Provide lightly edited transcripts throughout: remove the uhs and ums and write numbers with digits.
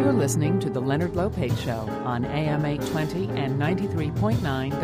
You're listening to The Leonard Lopate Show on AM 820 and 93.9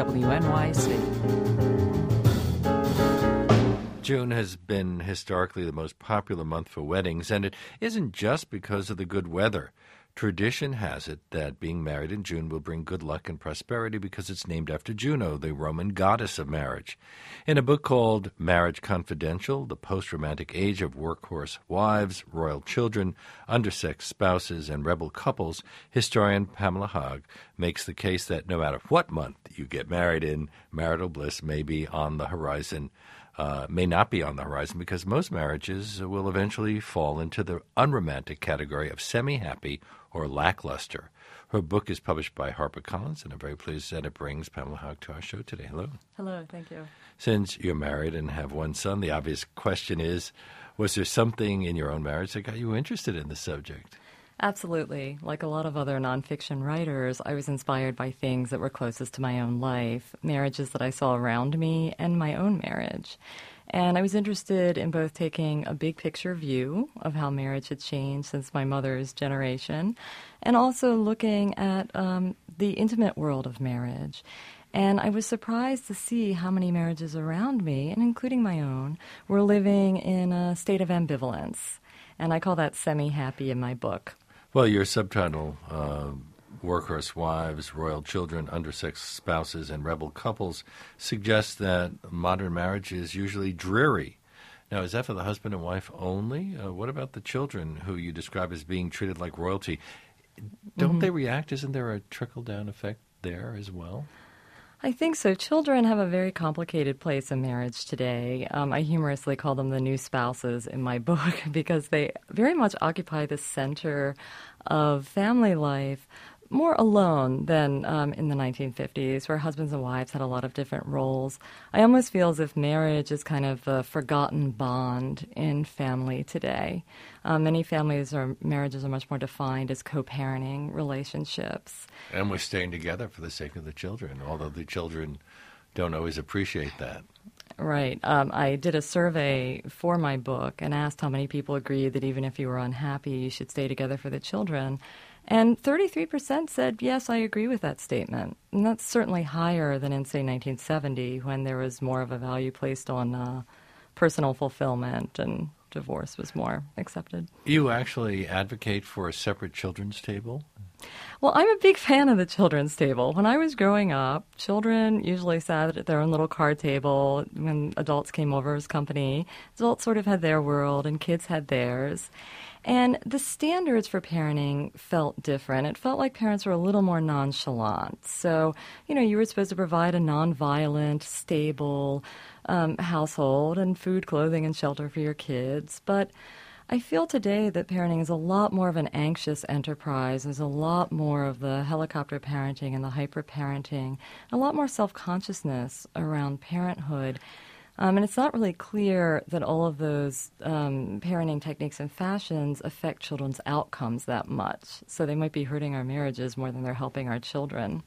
WNYC. June has been historically the most popular month for weddings, and it isn't just because of the good weather. Tradition has it that being married in June will bring good luck and prosperity because it's named after Juno, the Roman goddess of marriage. In a book called Marriage Confidential, The Post-Romantic Age of Workhorse Wives, Royal Children, Undersexed Spouses, and Rebel Couples, historian Pamela Haag makes the case that no matter what month you get married in, marital bliss may be on the horizon. May not be on the horizon because most marriages will eventually fall into the unromantic category of semi-happy or lackluster. Her book is published by HarperCollins, and I'm very pleased that it brings Pamela Haag to our show today. Hello. Hello, thank you. Since you're married and have one son, the obvious question is, was there something in your own marriage that got you interested in the subject? Absolutely. Like a lot of other nonfiction writers, I was inspired by things that were closest to my own life, marriages that I saw around me, and my own marriage. And I was interested in both taking a big picture view of how marriage had changed since my mother's generation, and also looking at the intimate world of marriage. And I was surprised to see how many marriages around me, and including my own, were living in a state of ambivalence. And I call that semi-happy in my book. Well, your subtitle, Workhorse Wives, Royal Children, Undersexed Spouses, and Rebel Couples, suggests that modern marriage is usually dreary. Now, is that for the husband and wife only? What about the children who you describe as being treated like royalty? Don't they react? Isn't there a trickle-down effect there as well? I think so. Children have a very complicated place in marriage today. I humorously call them the new spouses in my book because they very much occupy the center of family life, more alone than in the 1950s, where husbands and wives had a lot of different roles. I almost feel as if marriage is kind of the forgotten bond in family today. Many families or marriages are much more defined as co-parenting relationships. And we're staying together for the sake of the children, although the children don't always appreciate that. Right. I did a survey for my book and asked how many people agreed that even if you were unhappy, you should stay together for the children. And 33% said, yes, I agree with that statement. And that's certainly higher than in, say, 1970, when there was more of a value placed on personal fulfillment and divorce was more accepted. You actually advocate for a separate children's table? Well, I'm a big fan of the children's table. When I was growing up, children usually sat at their own little card table when adults came over as company. Adults sort of had their world and kids had theirs. And the standards for parenting felt different. It felt like parents were a little more nonchalant. So, you were supposed to provide a nonviolent, stable household and food, clothing, and shelter for your kids. But I feel today that parenting is a lot more of an anxious enterprise. There's a lot more of the helicopter parenting and the hyper-parenting, a lot more self-consciousness around parenthood. And it's not really clear that all of those parenting techniques and fashions affect children's outcomes that much. So they might be hurting our marriages more than they're helping our children.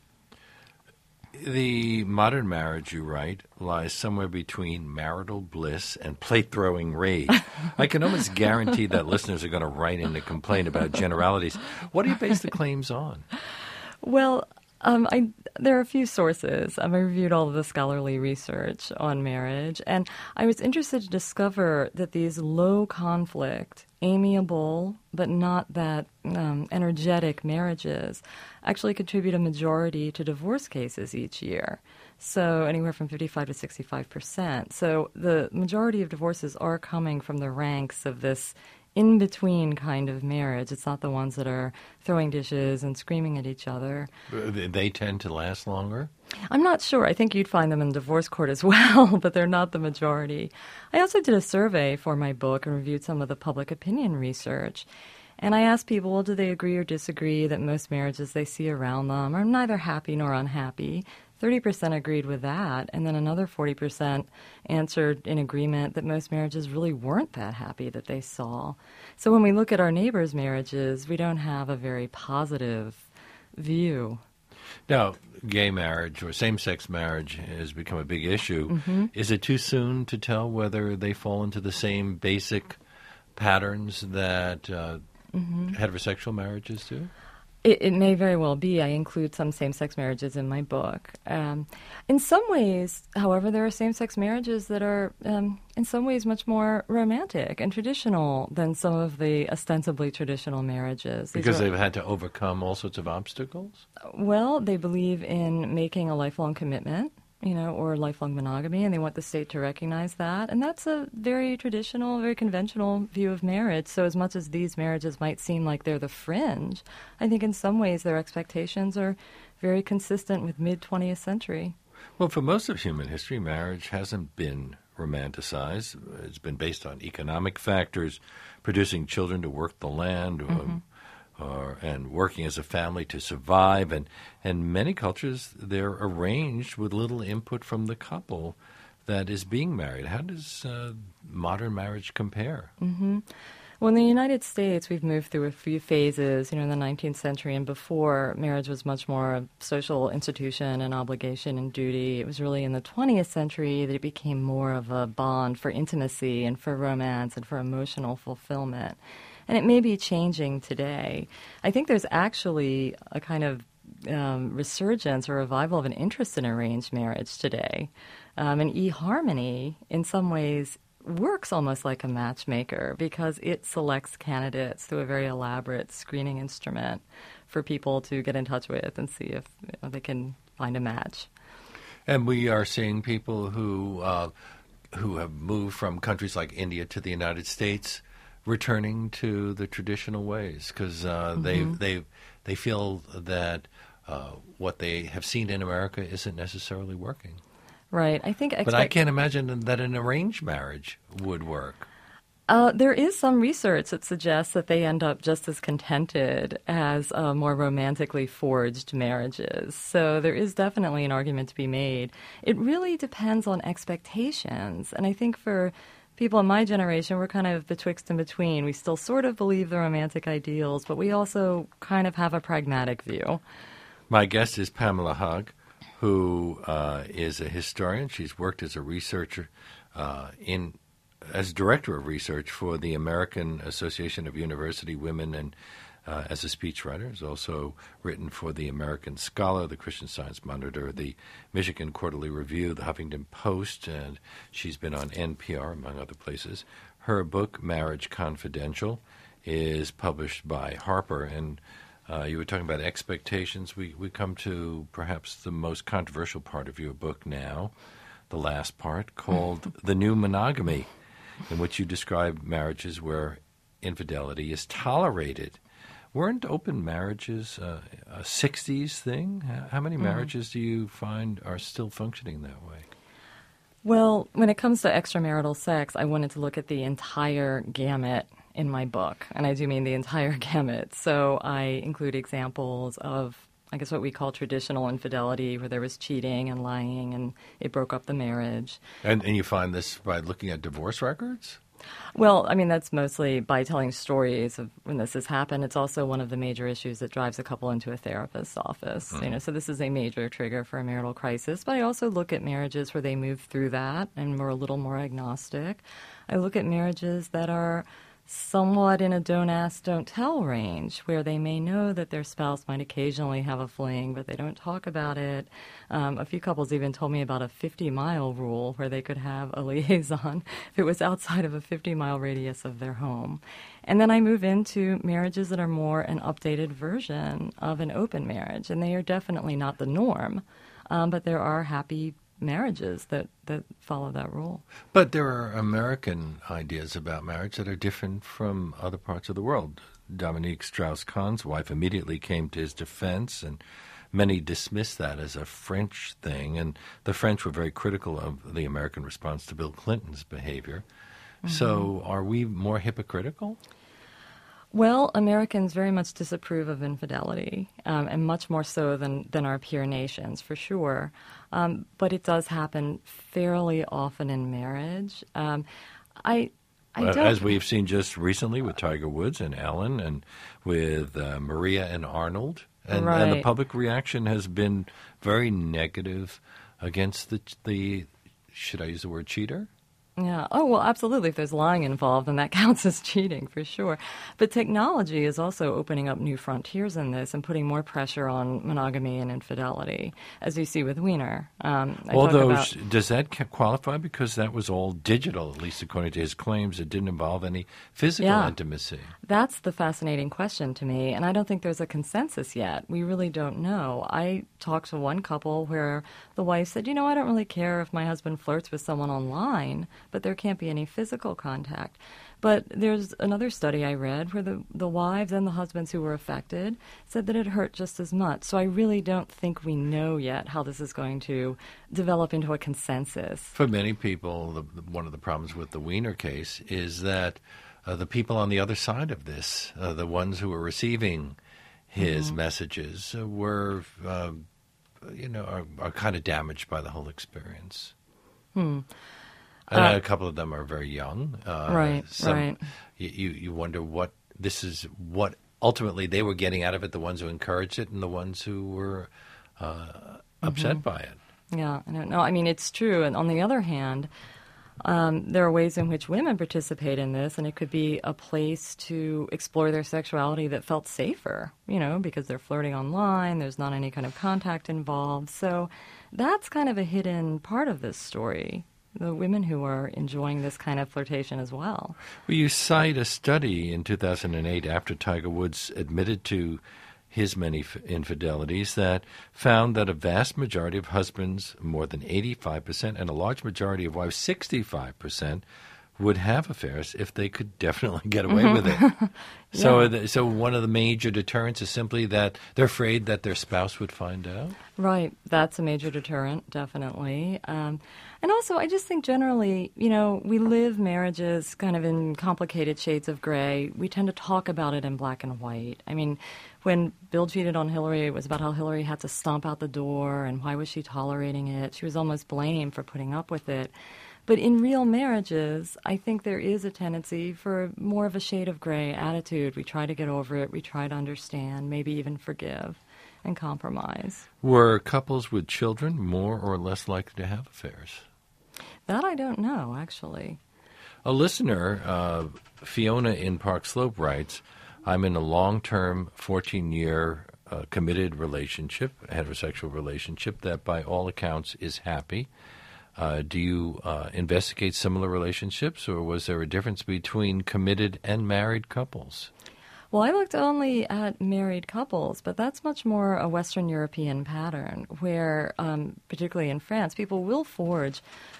The modern marriage, you write, lies somewhere between marital bliss and plate-throwing rage. I can almost guarantee that listeners are going to write in to complain about generalities. What do you base the claims on? Well, there are a few sources. I reviewed all of the scholarly research on marriage, and I was interested to discover that these low-conflict, amiable, but not that energetic marriages actually contribute a majority to divorce cases each year. So anywhere from 55 to 65%. So the majority of divorces are coming from the ranks of this in-between kind of marriage. It's not the ones that are throwing dishes and screaming at each other. They tend to last longer? I'm not sure. I think you'd find them in divorce court as well, but they're not the majority. I also did a survey for my book and reviewed some of the public opinion research. And I asked people, well, do they agree or disagree that most marriages they see around them are neither happy nor unhappy? 30% agreed with that, and then another 40% answered in agreement that most marriages really weren't that happy that they saw. So when we look at our neighbors' marriages, we don't have a very positive view. Now, gay marriage or same-sex marriage has become a big issue. Mm-hmm. Is it too soon to tell whether they fall into the same basic patterns that heterosexual marriages too? It may very well be. I include some same-sex marriages in my book. In some ways, however, there are same-sex marriages that are, in some ways, much more romantic and traditional than some of the ostensibly traditional marriages. Because they've had to overcome all sorts of obstacles? Well, they believe in making a lifelong commitment, or lifelong monogamy, and they want the state to recognize that. And that's a very traditional, very conventional view of marriage. So as much as these marriages might seem like they're the fringe, I think in some ways their expectations are very consistent with mid-20th century. Well, for most of human history, marriage hasn't been romanticized. It's been based on economic factors, producing children to work the land, and working as a family to survive. And many cultures, they're arranged with little input from the couple that is being married. How does modern marriage compare? Well, in the United States, we've moved through a few phases. In the 19th century and before, marriage was much more a social institution and obligation and duty. It was really in the 20th century that it became more of a bond for intimacy and for romance and for emotional fulfillment. And it may be changing today. I think there's actually a kind of resurgence or revival of an interest in arranged marriage today. And eHarmony, in some ways, works almost like a matchmaker because it selects candidates through a very elaborate screening instrument for people to get in touch with and see if they can find a match. And we are seeing people who have moved from countries like India to the United States returning to the traditional ways because they feel that what they have seen in America isn't necessarily working. Right. I think. But I can't imagine that an arranged marriage would work. There is some research that suggests that they end up just as contented as more romantically forged marriages. So there is definitely an argument to be made. It really depends on expectations. And I think for people in my generation, we're kind of betwixt and between. We still sort of believe the romantic ideals, but we also kind of have a pragmatic view. My guest is Pamela Hug, who is a historian. She's worked as a researcher as director of research for the American Association of University Women and as a speechwriter. Has also written for the American Scholar, the Christian Science Monitor, the Michigan Quarterly Review, the Huffington Post, and she's been on NPR, among other places. Her book, Marriage Confidential, is published by Harper. And you were talking about expectations. We come to perhaps the most controversial part of your book now, the last part, called The New Monogamy, in which you describe marriages where infidelity is tolerated. Weren't open marriages a 60s thing? How many marriages do you find are still functioning that way? Well, when it comes to extramarital sex, I wanted to look at the entire gamut in my book, and I do mean the entire gamut. So I include examples of, I guess, what we call traditional infidelity, where there was cheating and lying, and it broke up the marriage. And you find this by looking at divorce records? Well, I mean, that's mostly by telling stories of when this has happened. It's also one of the major issues that drives a couple into a therapist's office. So this is a major trigger for a marital crisis. But I also look at marriages where they move through that and we're a little more agnostic. I look at marriages that are somewhat in a don't ask, don't tell range, where they may know that their spouse might occasionally have a fling, but they don't talk about it. A few couples even told me about a 50-mile rule where they could have a liaison if it was outside of a 50-mile radius of their home. And then I move into marriages that are more an updated version of an open marriage, and they are definitely not the norm, but there are happy marriages that follow that rule. But there are American ideas about marriage that are different from other parts of the world. Dominique Strauss-Kahn's wife immediately came to his defense, and many dismissed that as a French thing, and the French were very critical of the American response to Bill Clinton's behavior. So are we more hypocritical? Well, Americans very much disapprove of infidelity, and much more so than our peer nations, for sure. But it does happen fairly often in marriage. As we've seen just recently with Tiger Woods and Ellen, and with Maria and Arnold, and the public reaction has been very negative against the should I use the word cheater? Yeah. Oh, well, absolutely. If there's lying involved, then that counts as cheating for sure. But technology is also opening up new frontiers in this and putting more pressure on monogamy and infidelity, as you see with Wiener. Although, does that qualify? Because that was all digital, at least according to his claims. It didn't involve any physical intimacy. That's the fascinating question to me, and I don't think there's a consensus yet. We really don't know. I talked to one couple where the wife said, I don't really care if my husband flirts with someone online, but there can't be any physical contact. But there's another study I read where the wives and the husbands who were affected said that it hurt just as much. So I really don't think we know yet how this is going to develop into a consensus. For many people, one of the problems with the Wiener case is that the people on the other side of this, the ones who were receiving his messages, were, are kind of damaged by the whole experience. A couple of them are very young. Right. You wonder what ultimately they were getting out of it, the ones who encouraged it and the ones who were upset by it. Yeah, I don't know. I mean, it's true. And on the other hand, there are ways in which women participate in this, and it could be a place to explore their sexuality that felt safer, because they're flirting online, there's not any kind of contact involved. So that's kind of a hidden part of this story, the women who are enjoying this kind of flirtation as well. Well, you cite a study in 2008 after Tiger Woods admitted to his many infidelities that found that a vast majority of husbands, more than 85%, and a large majority of wives, 65%, would have affairs if they could definitely get away with it. So one of the major deterrents is simply that they're afraid that their spouse would find out? Right. That's a major deterrent, definitely. And also, I just think generally, we live marriages kind of in complicated shades of gray. We tend to talk about it in black and white. I mean, when Bill cheated on Hillary, it was about how Hillary had to stomp out the door and why was she tolerating it. She was almost blamed for putting up with it. But in real marriages, I think there is a tendency for more of a shade of gray attitude. We try to get over it. We try to understand, maybe even forgive and compromise. Were couples with children more or less likely to have affairs? That I don't know, actually. A listener, Fiona in Park Slope, writes, I'm in a long-term, 14-year committed relationship, a heterosexual relationship that by all accounts is happy. Do you investigate similar relationships, or was there a difference between committed and married couples? Well, I looked only at married couples, but that's much more a Western European pattern where, particularly in France, people will forge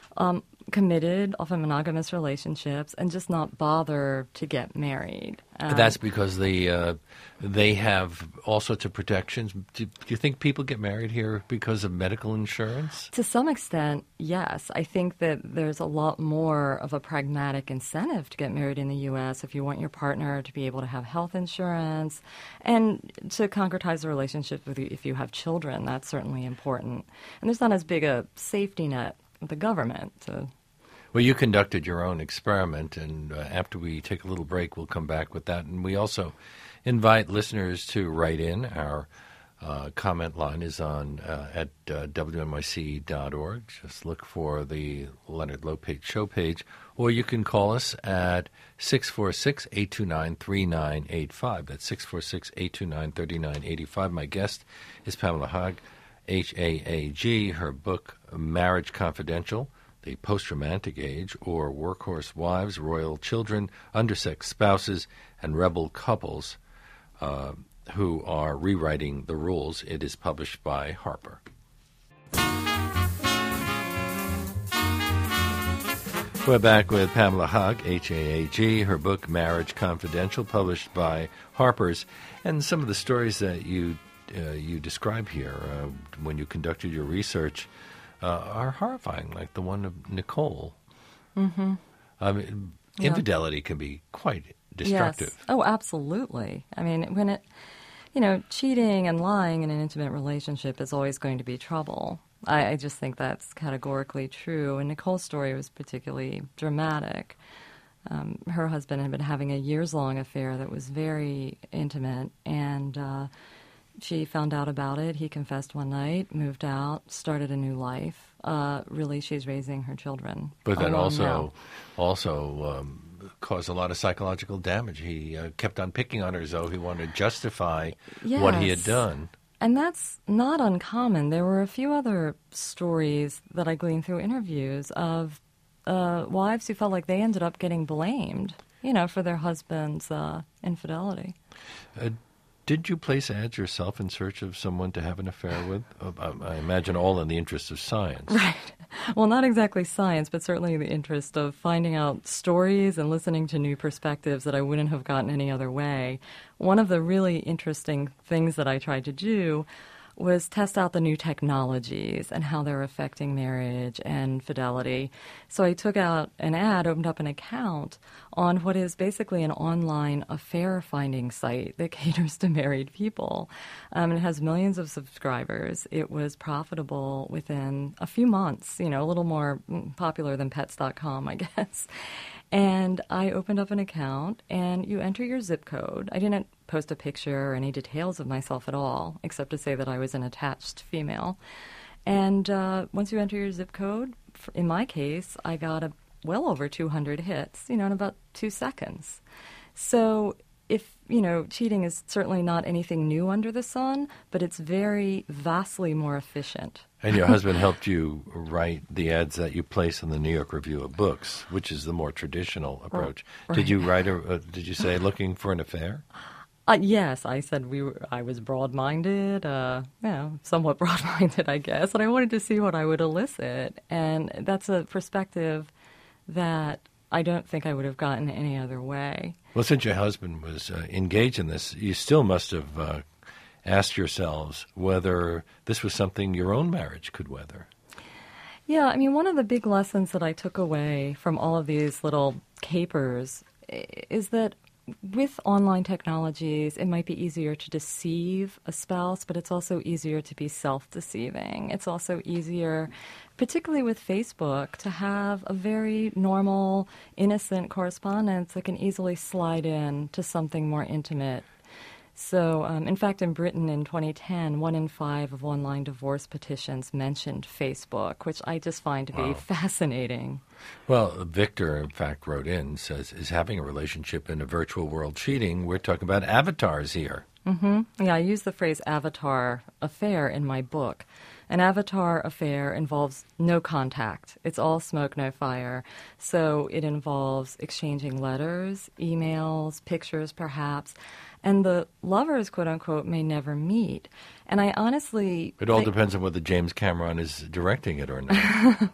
committed, often monogamous relationships and just not bother to get married. That's because they have all sorts of protections. Do you think people get married here because of medical insurance? To some extent, yes. I think that there's a lot more of a pragmatic incentive to get married in the U.S. if you want your partner to be able to have health insurance and to concretize the relationship with you if you have children. That's certainly important. And there's not as big a safety net with the government to... Well, you conducted your own experiment, and after we take a little break, we'll come back with that. And we also invite listeners to write in. Our comment line is on at WNYC.org. Just look for the Leonard Lopate show page. Or you can call us at 646-829-3985. That's 646-829-3985. My guest is Pamela Haag, Haag. Her book, Marriage Confidential, The Post-Romantic Age, or Workhorse Wives, Royal Children, Undersexed Spouses, and Rebel Couples who are rewriting the rules. It is published by Harper. We're back with Pamela Haag, Haag. Her book, Marriage Confidential, published by Harper's. And some of the stories that you describe here when you conducted your research are horrifying, like the one of Nicole. Mm-hmm. I mean, infidelity can be quite destructive. Yes. Oh, absolutely. I mean, when it, cheating and lying in an intimate relationship is always going to be trouble. I just think that's categorically true. And Nicole's story was particularly dramatic. Her husband had been having a years-long affair that was very intimate, and She found out about it. He confessed one night, moved out, started a new life. Really, she's raising her children. But that alone now. also caused a lot of psychological damage. He kept on picking on her as though he wanted to justify what he had Yes. done. And that's not uncommon. There were a few other stories that I gleaned through interviews of wives who felt like they ended up getting blamed, for their husband's infidelity. Did you place ads yourself in search of someone to have an affair with? I imagine all in the interest of science. Right. Well, not exactly science, but certainly in the interest of finding out stories and listening to new perspectives that I wouldn't have gotten any other way. One of the really interesting things that I tried to do was test out the new technologies and how they're affecting marriage and fidelity. So I took out an ad, opened up an account on what is basically an online affair-finding site that caters to married people. It has millions of subscribers. It was profitable within a few months, a little more popular than Pets.com, I guess. And I opened up an account, and you enter your zip code. I didn't post a picture or any details of myself at all, except to say that I was an attached female. And once you enter your zip code, in my case, I got well over 200 hits, in about 2 seconds. So if, cheating is certainly not anything new under the sun, but it's very vastly more efficient. And your husband helped you write the ads that you place in the New York Review of Books, which is the more traditional approach. Right. Did you write did you say looking for an affair? Yes, I said I was broad-minded, somewhat broad-minded, I guess, and I wanted to see what I would elicit. And that's a perspective that I don't think I would have gotten any other way. Well, since your husband was engaged in this, you still must have asked yourselves whether this was something your own marriage could weather. Yeah, one of the big lessons that I took away from all of these little capers is that with online technologies, it might be easier to deceive a spouse, but it's also easier to be self-deceiving. It's also easier, particularly with Facebook, to have a very normal, innocent correspondence that can easily slide in to something more intimate. So, in fact, in Britain in 2010, 1 in 5 of online divorce petitions mentioned Facebook, which I just find to be fascinating. Well, Victor, in fact, wrote in, says, is having a relationship in a virtual world cheating? We're talking about avatars here. Mm-hmm. Yeah, I use the phrase avatar affair in my book. An avatar affair involves no contact. It's all smoke, no fire. So it involves exchanging letters, emails, pictures perhaps, and the lovers, quote-unquote, may never meet. And I honestly It all depends on whether James Cameron is directing it or not.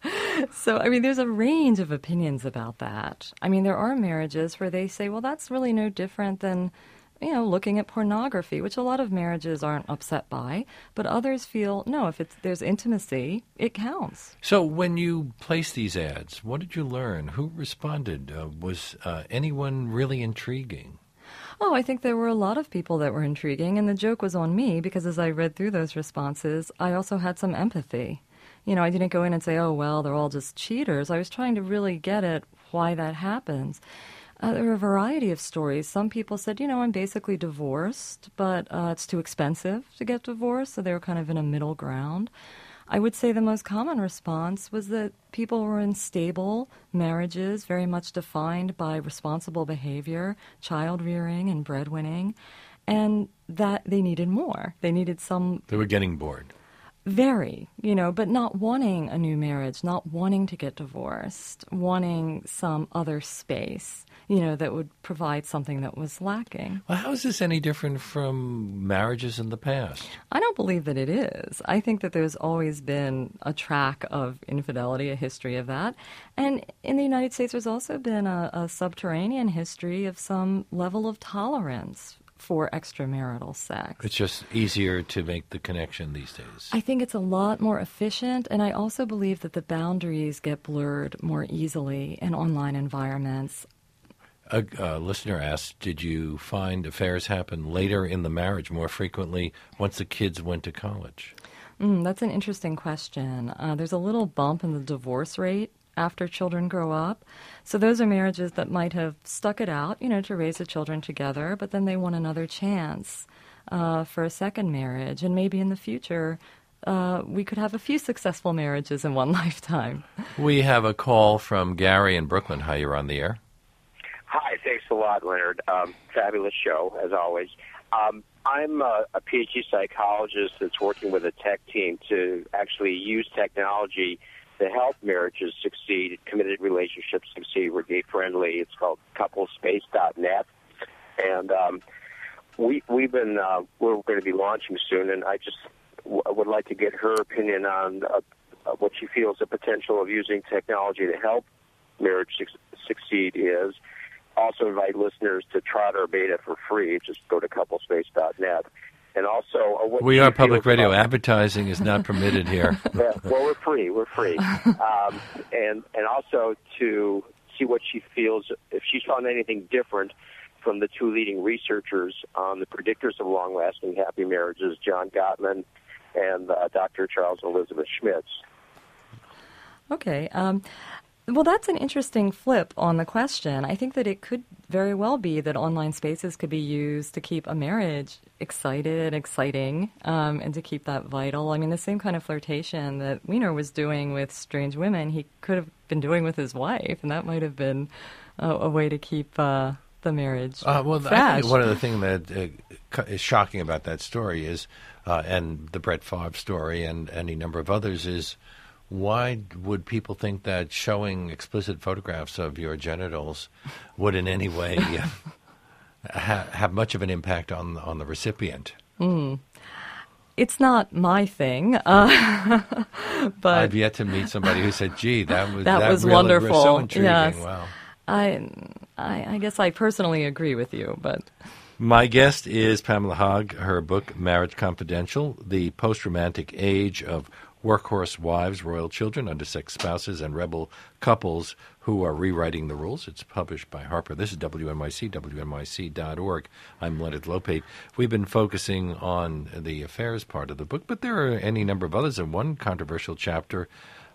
So, there's a range of opinions about that. There are marriages where they say, well, that's really no different than looking at pornography, which a lot of marriages aren't upset by, but others feel, no, if there's intimacy, it counts. So when you placed these ads, what did you learn? Who responded? Was anyone really intriguing? Oh, I think there were a lot of people that were intriguing, and the joke was on me because as I read through those responses, I also had some empathy. I didn't go in and say, oh, well, they're all just cheaters. I was trying to really get at why that happens. There were a variety of stories. Some people said, I'm basically divorced, but it's too expensive to get divorced, so they were kind of in a middle ground. I would say the most common response was that people were in stable marriages, very much defined by responsible behavior, child-rearing and breadwinning, and that they needed more. They needed some... They were getting bored. Very, but not wanting a new marriage, not wanting to get divorced, wanting some other space, that would provide something that was lacking. Well, how is this any different from marriages in the past? I don't believe that it is. I think that there's always been a track of infidelity, a history of that. And in the United States, there's also been a subterranean history of some level of tolerance for extramarital sex. It's just easier to make the connection these days. I think it's a lot more efficient, and I also believe that the boundaries get blurred more easily in online environments. A listener asked, did you find affairs happen later in the marriage more frequently once the kids went to college? That's an interesting question. There's a little bump in the divorce rate after children grow up. So those are marriages that might have stuck it out, to raise the children together, but then they want another chance for a second marriage. And maybe in the future, we could have a few successful marriages in one lifetime. We have a call from Gary in Brooklyn. Hi, you're on the air. Hi, thanks a lot, Leonard. Fabulous show, as always. I'm a PhD psychologist that's working with a tech team to actually use technology to help marriages succeed, committed relationships succeed. We're gay-friendly. It's called couplespace.net. And we're going to be launching soon, and I just would like to get her opinion on what she feels the potential of using technology to help marriage succeed is. Also invite listeners to try our beta for free. Just go to couplespace.net. And also, we are public radio. Advertising is not permitted here. Yeah, well, we're free. We're free. And also to see what she feels, if she's found anything different from the two leading researchers on the predictors of long-lasting happy marriages, John Gottman and Dr. Charles and Elizabeth Schmitz. Okay. Well, that's an interesting flip on the question. I think that it could very well be that online spaces could be used to keep a marriage exciting, and to keep that vital. I mean, the same kind of flirtation that Wiener was doing with strange women, he could have been doing with his wife, and that might have been a way to keep the marriage fresh. I think one of the things that is shocking about that story is, and the Brett Favre story and any number of others, is why would people think that showing explicit photographs of your genitals would in any way have much of an impact on the recipient? It's not my thing, but I've yet to meet somebody who said, "Gee, that was really wonderful." So intriguing." Yes. Wow. I guess I personally agree with you, but my guest is Pamela Haag. Her book, Marriage Confidential: The Post-Romantic Age of Workhorse Wives, Royal Children, Undersexed Spouses, and Rebel Couples Who Are Rewriting the Rules. It's published by Harper. This is WNYC, WNYC.org. I'm Leonard Lopate. We've been focusing on the affairs part of the book, but there are any number of others. And one controversial chapter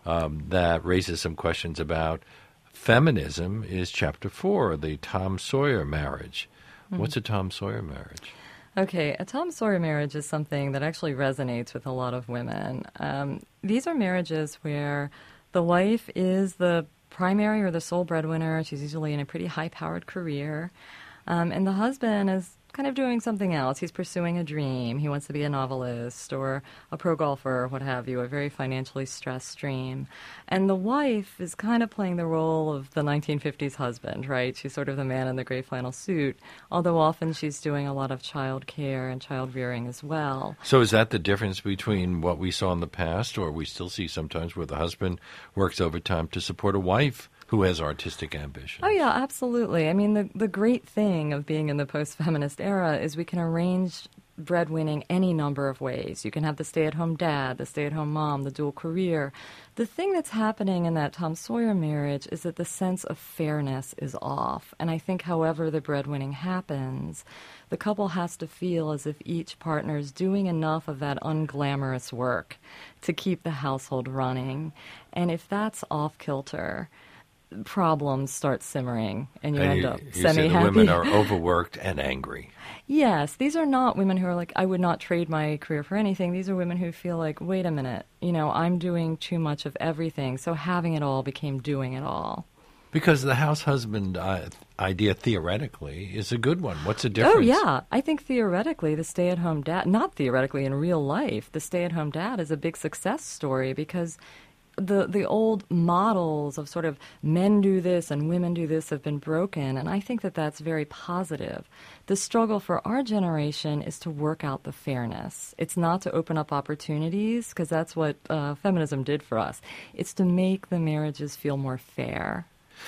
that raises some questions about feminism is Chapter 4, the Tom Sawyer marriage. Mm-hmm. What's a Tom Sawyer marriage? Okay, a Tom Sawyer marriage is something that actually resonates with a lot of women. These are marriages where the wife is the primary or the sole breadwinner. She's usually in a pretty high-powered career. And the husband is kind of doing something else. He's pursuing a dream. He wants to be a novelist or a pro golfer or what have you, a very financially stressed dream. And the wife is kind of playing the role of the 1950s husband, right? She's sort of the man in the gray flannel suit, although often she's doing a lot of child care and child rearing as well. So is that the difference between what we saw in the past, or we still see sometimes where the husband works overtime to support a wife who has artistic ambition? Oh, yeah, absolutely. I mean, the great thing of being in the post-feminist era is we can arrange breadwinning any number of ways. You can have the stay-at-home dad, the stay-at-home mom, the dual career. The thing that's happening in that Tom Sawyer marriage is that the sense of fairness is off. And I think however the breadwinning happens, the couple has to feel as if each partner is doing enough of that unglamorous work to keep the household running. And if that's off-kilter, problems start simmering, and you end up semi-happy. You say the women are overworked and angry. Yes, these are not women who are like, I would not trade my career for anything. These are women who feel like, wait a minute, I'm doing too much of everything, so having it all became doing it all. Because the house husband idea, theoretically, is a good one. What's the difference? Oh, yeah. I think theoretically, the stay-at-home dad, not theoretically, in real life, the stay-at-home dad is a big success story because the old models of sort of men do this and women do this have been broken, and I think that that's very positive. The struggle for our generation is to work out the fairness. It's not to open up opportunities, because that's what feminism did for us. It's to make the marriages feel more fair.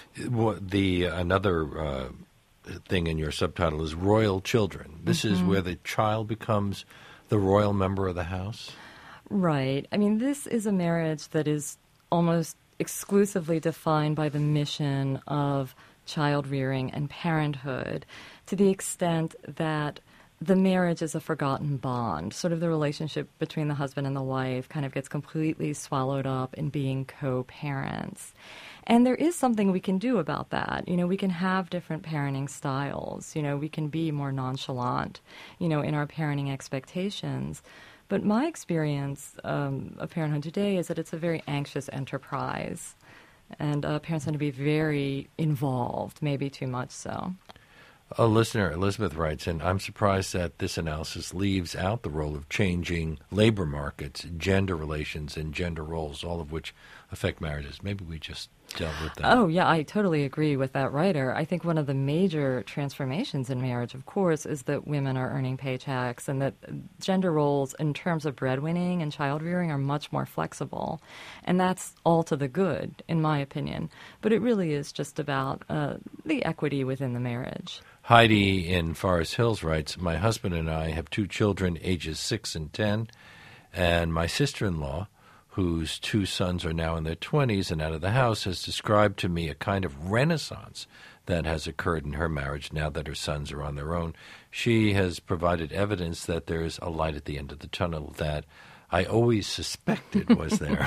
Another thing in your subtitle is Royal Children. This is where the child becomes the royal member of the house? Right. I mean, this is a marriage that is almost exclusively defined by the mission of child rearing and parenthood, to the extent that the marriage is a forgotten bond. Sort of the relationship between the husband and the wife kind of gets completely swallowed up in being co-parents. And there is something we can do about that. We can have different parenting styles. We can be more nonchalant, in our parenting expectations. But my experience of parenthood today is that it's a very anxious enterprise. And parents tend to be very involved, maybe too much so. A listener, Elizabeth, writes in, I'm surprised that this analysis leaves out the role of changing labor markets, gender relations, and gender roles, all of which affect marriages. Maybe we just dealt with that. Oh, yeah, I totally agree with that writer. I think one of the major transformations in marriage, of course, is that women are earning paychecks and that gender roles in terms of breadwinning and child rearing are much more flexible. And that's all to the good, in my opinion. But it really is just about the equity within the marriage. Heidi in Forest Hills writes, my husband and I have 2 children, ages 6 and 10, and my sister-in-law, whose 2 sons are now in their 20s and out of the house, has described to me a kind of renaissance that has occurred in her marriage now that her sons are on their own. She has provided evidence that there is a light at the end of the tunnel that I always suspected was there.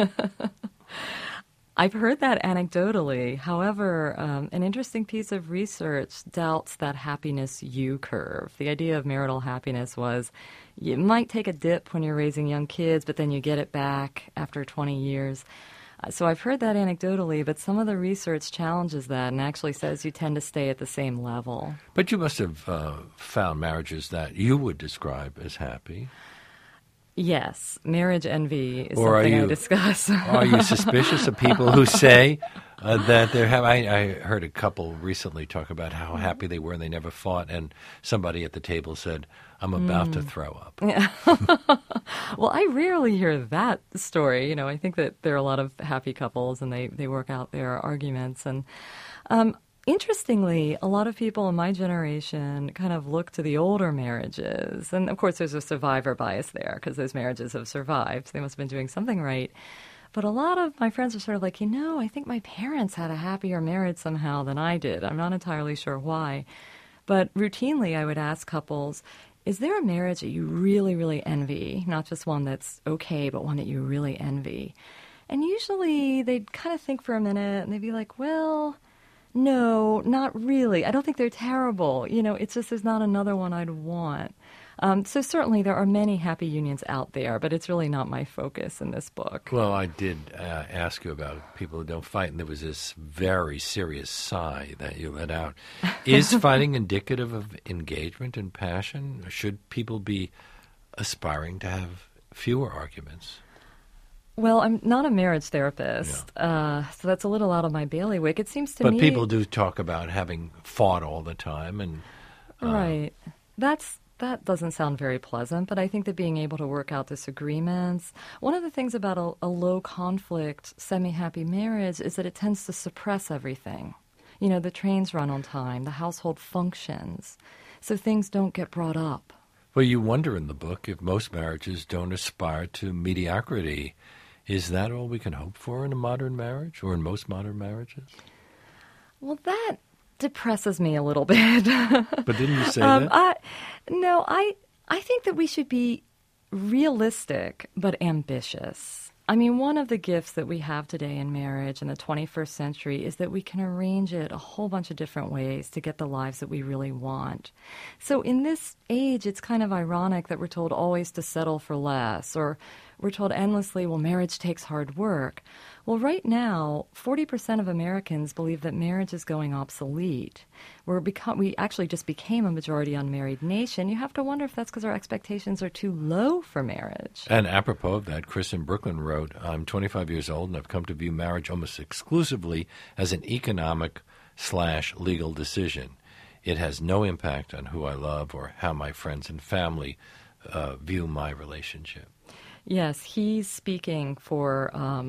I've heard that anecdotally. However, an interesting piece of research doubts that happiness U-curve. The idea of marital happiness was you might take a dip when you're raising young kids, but then you get it back after 20 years. So I've heard that anecdotally, but some of the research challenges that and actually says you tend to stay at the same level. But you must have found marriages that you would describe as happy. Yes, marriage envy is or something I discuss. Are you suspicious of people who say that they're happy? I heard a couple recently talk about how happy they were and they never fought, and somebody at the table said, I'm about to throw up. Yeah. Well, I rarely hear that story. I think that there are a lot of happy couples and they work out their arguments. And interestingly, a lot of people in my generation kind of look to the older marriages. And, of course, there's a survivor bias there because those marriages have survived. They must have been doing something right. But a lot of my friends are sort of like, I think my parents had a happier marriage somehow than I did. I'm not entirely sure why. But routinely I would ask couples, is there a marriage that you really, really envy? Not just one that's okay, but one that you really envy. And usually they'd kind of think for a minute and they'd be like, well, no, not really. I don't think they're terrible. It's just there's not another one I'd want. So certainly there are many happy unions out there, but it's really not my focus in this book. Well, I did ask you about people who don't fight, and there was this very serious sigh that you let out. Is fighting indicative of engagement and passion? Should people be aspiring to have fewer arguments? Well, I'm not a marriage therapist, so that's a little out of my bailiwick. It seems to me... But people do talk about having fought all the time. And right. That doesn't sound very pleasant, but I think that being able to work out disagreements... One of the things about a low-conflict, semi-happy marriage is that it tends to suppress everything. The trains run on time, the household functions, so things don't get brought up. Well, you wonder in the book if most marriages don't aspire to mediocrity. Is that all we can hope for in a modern marriage or in most modern marriages? Well, that depresses me a little bit. But didn't you say that? No, I think that we should be realistic but ambitious. I mean, one of the gifts that we have today in marriage in the 21st century is that we can arrange it a whole bunch of different ways to get the lives that we really want. So in this age, it's kind of ironic that we're told always to settle for less, or we're told endlessly, well, marriage takes hard work. Well, right now, 40% of Americans believe that marriage is going obsolete. We actually just became a majority unmarried nation. You have to wonder if that's because our expectations are too low for marriage. And apropos of that, Chris in Brooklyn wrote, I'm 25 years old and I've come to view marriage almost exclusively as an economic/legal decision. It has no impact on who I love or how my friends and family view my relationship. Yes, he's speaking for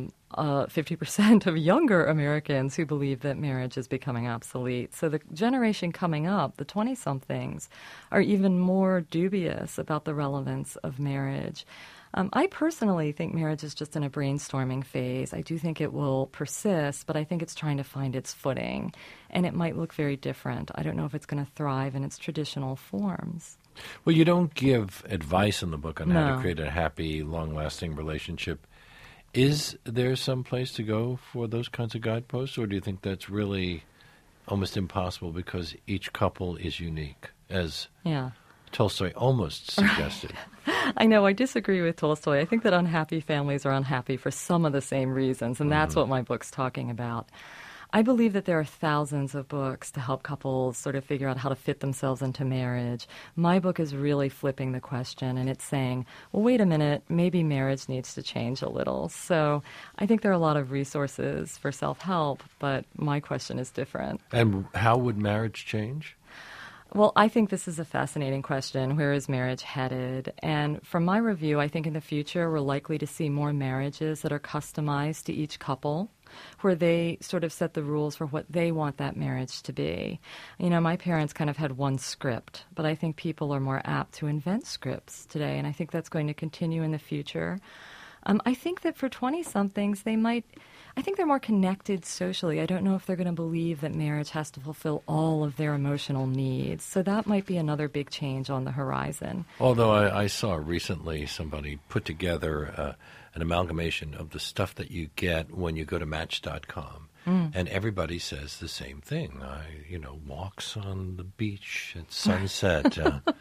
50% of younger Americans who believe that marriage is becoming obsolete. So the generation coming up, the 20-somethings, are even more dubious about the relevance of marriage. I personally think marriage is just in a brainstorming phase. I do think it will persist, but I think it's trying to find its footing, and it might look very different. I don't know if it's going to thrive in its traditional forms. Well, you don't give advice in the book on how to create a happy, long-lasting relationship Is there some place to go for those kinds of guideposts, or do you think that's really almost impossible because each couple is unique, as Tolstoy almost suggested? I know, I disagree with Tolstoy. I think that unhappy families are unhappy for some of the same reasons, and that's what my book's talking about. I believe that there are thousands of books to help couples sort of figure out how to fit themselves into marriage. My book is really flipping the question, and it's saying, well, wait a minute, maybe marriage needs to change a little. So I think there are a lot of resources for self-help, but my question is different. And how would marriage change? Well, I think this is a fascinating question. Where is marriage headed? And from my review, I think in the future we're likely to see more marriages that are customized to each couple, where they sort of set the rules for what they want that marriage to be. You know, my parents kind of had one script, but I think people are more apt to invent scripts today, and I think that's going to continue in the future. I think that for 20-somethings, I think they're more connected socially. I don't know if they're going to believe that marriage has to fulfill all of their emotional needs. So that might be another big change on the horizon. Although I saw recently somebody put together an amalgamation of the stuff that you get when you go to Match.com. And everybody says the same thing. Walks on the beach at sunset,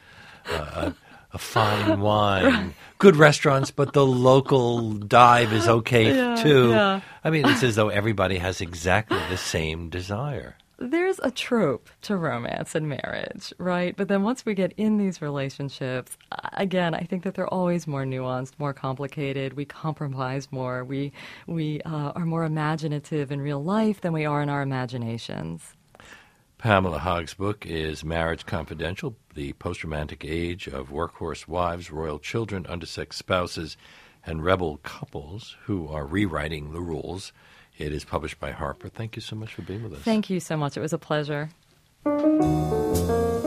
a fine wine, good restaurants, but the local dive is okay too. Yeah. I mean, it's as though everybody has exactly the same desire. There's a trope to romance and marriage, right? But then once we get in these relationships, again, I think that they're always more nuanced, more complicated. We compromise more. We are more imaginative in real life than we are in our imaginations. Pamela Haag's book is Marriage Confidential, The Post-Romantic Age of Workhorse Wives, Royal Children, Undersexed Spouses, and Rebel Couples Who Are Rewriting the Rules. It is published by Harper. Thank you so much for being with us. Thank you so much. It was a pleasure.